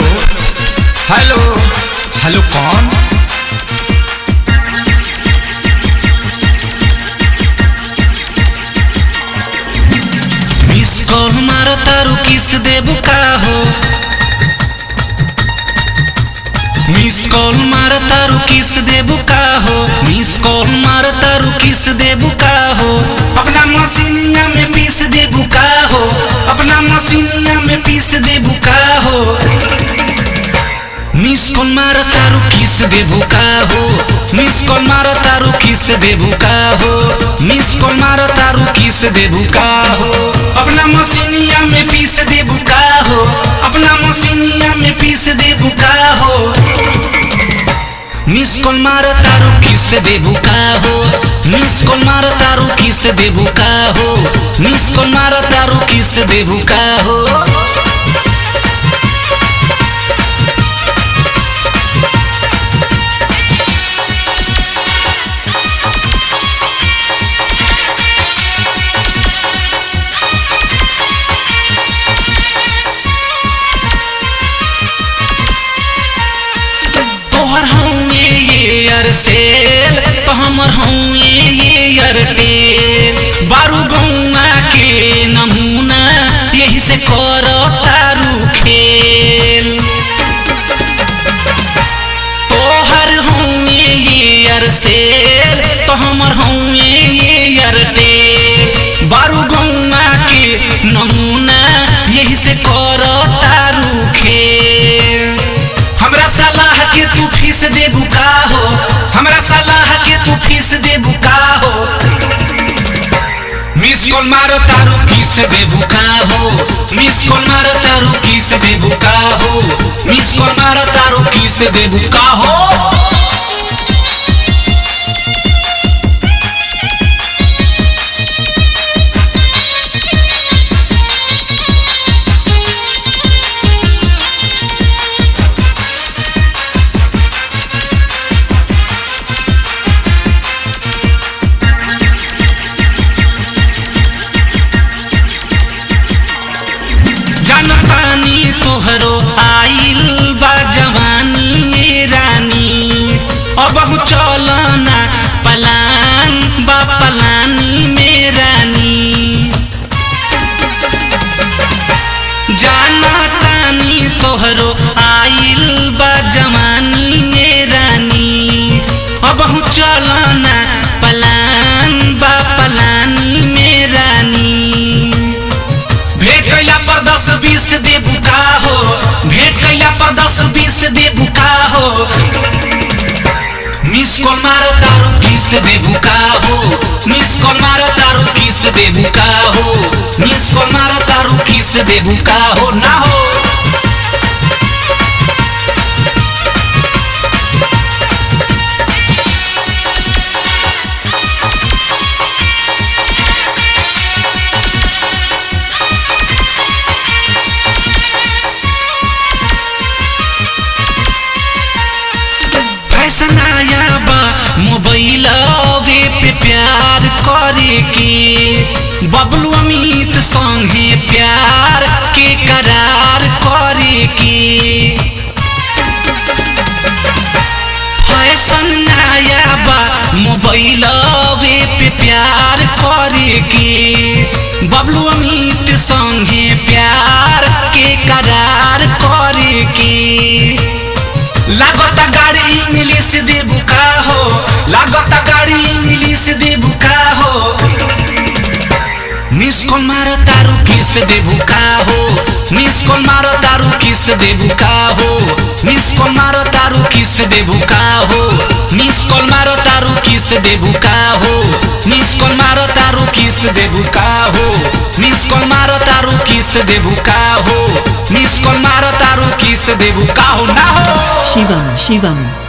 Hello hello कौन? Miss call मारो तारू किस देबू का हो? मिस कॉल मारो तारू किस देबू का हो? मिस कॉल मारो तारू किस देबू का हो? अपना मशीनिया में पीस देबू का हो? अपना मशीनिया में पीस देबू का हो? मिस कॉल मारो तारू किस देबू का हो? मिस कॉल मारो तारू किस देबू का हो? मिस कॉल मारो तारू किस देबू का हो? अपना मशीनिया में पीस देबू का हो? अपना मशीनिया में पीस देबू का हो? मिस कॉल मारो तारू किस देबू का हो? मिस कॉल मारो तारू किस देबू का हो? मिस कॉल मारो तारू किस देबू का हो? तोहर हूँ ये एयरसेल तो हमर हूँ ये एयरटेल। बारू गौआ के नमूना यही से करो तारू खेल। तोहर हूँ ये एयरसेल तो हमर हूँ ये एयरटेल। बारू गौआ के नमूना यही से करो तारू खेल। हमरा सलाह के तू फीस देबू का हो? हमरा सलाह के तू फीस देबू का हो? मिस कॉल मारो तारू किस देबू का हो? मिस कॉल मारो तारू किस देबू का हो? मिस कॉल मारो तारू किस देबू का हो? तोहरो आइल बा जवानी ये रानी। अब चलना पलान बा पलानी में रानी। जाना तानी तोहरो आइल बा जवानी ये रानी। अब चलना पलान बा पलानी में रानी। भेंट कैला पर 10-20 देबू का हो? भेंट कैला पर 10-20 देबू का हो? मिस कॉल मारो तारू किस देबू का हो? मिस कॉल मारो तारू किस देबू का हो? मिस कॉल मारो तारू किस देबू का हो? ना हो फैशन आया बा मोबाइल वे पे प्यार करे के। बबलू अमित संगे प्यार के करार करे के। फैशन आया बा मोबाइल वे पे प्यार करे के। बबलू अमित संगे प्यार के करार करे के। लागत गाड़ी इंग्लिश देबू का हो? लागत गाड़ी इंग्लिश देबू का हो? मिस कॉल मारो तारू किस देबू का हो? मिस कॉल मारो तारू किस देबू का हो? मिस कॉल मारो तारू किस देबू का हो? मिस कॉल मारो तारू किस देबू का हो? मिस कॉल मारो तारू किस देबू का हो? मिस कॉल मारो तारू किस देबू का हो? मिस कॉल मारो तारू किस देबू का हो? ना हो शिवम